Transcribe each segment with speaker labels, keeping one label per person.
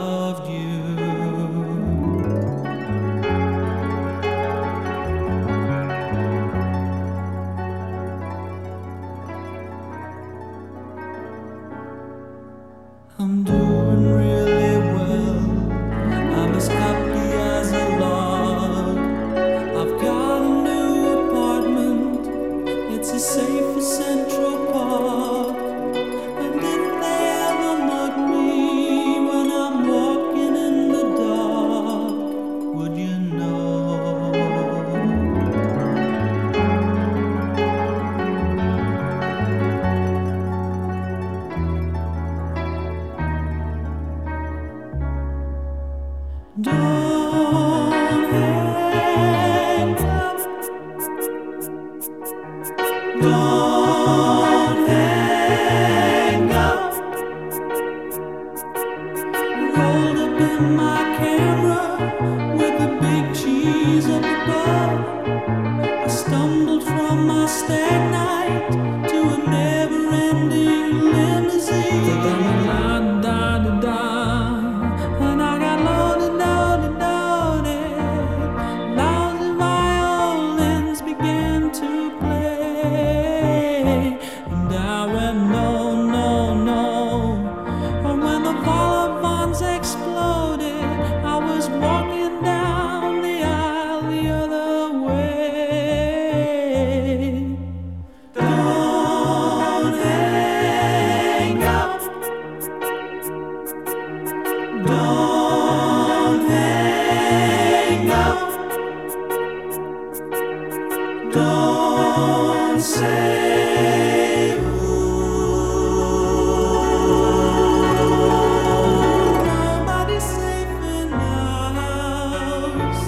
Speaker 1: loved you. I'm doing really well. I'm as happy as a lark. I've got a new apartment. It's a safe Central Park. And if they ever mug me when I'm walking in the dark, would you know? Don't hang up. Don't hang up. Rolled up in my camera with the big cheese up above. I stumbled from my stag night to a never-ending limousine. Da-da-da-da-da-da. And I got loaded, loaded, loaded. Lousy violins began to play. And I went, no, no, no. And when the Volivants exploded, I was walking down the aisle the other way. Don't hang up. Don't hang up. Don't say nobody's safe in our house.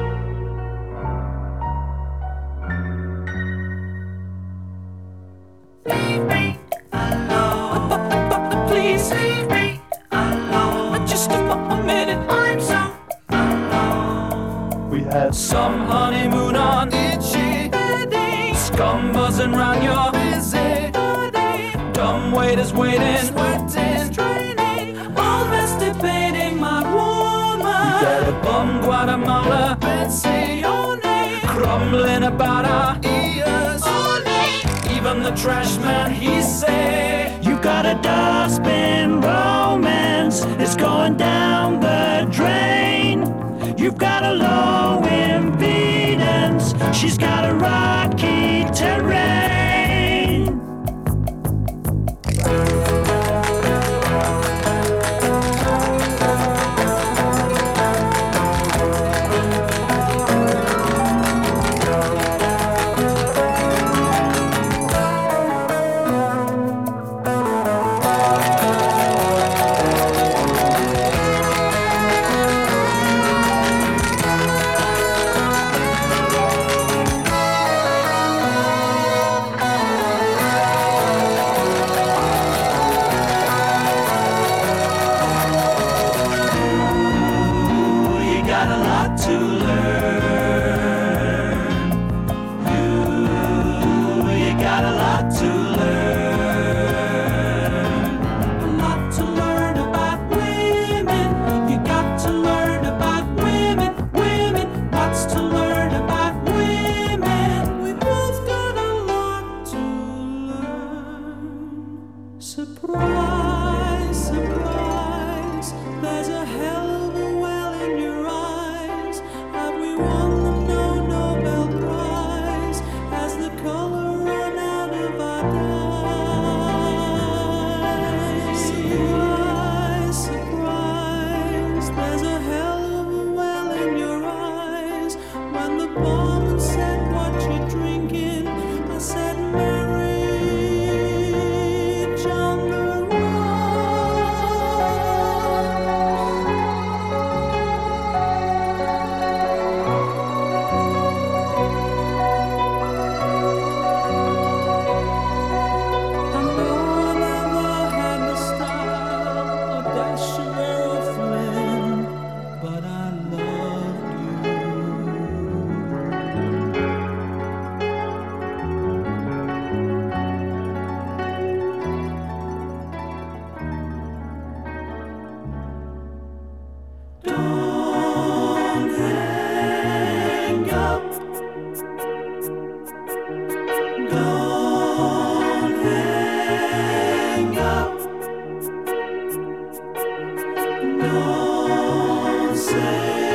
Speaker 1: Leave me alone. Please leave me alone. Just a minute. I'm so alone.
Speaker 2: We had
Speaker 1: Some honeymoon on itchy wedding. Scum buzzing round your busy body. Dumb waiters waiting, sweating, straining. All masturbating my woman. Bum Guatemala, Betsy, crumbling about our ears. Even the trash man, he say,
Speaker 2: you got a dustbin romance. It's going down the drain. You've got a low impedance. She's got a rocky terrain. You got a lot to learn. You got a lot to learn.
Speaker 1: a lot to learn about women. You got to learn about women, women. Lots to learn about women. We both got a lot to learn. Surprise, surprise. There's a hell of a well in your eyes. Have we won the no Nobel Prize? Has the color run out of our dyes? Surprise, surprise. There's a hell of a well in your eyes. When the barman said, what you drinking? I said, marriage on the rocks. Don't hang up. Don't hang up. Don't say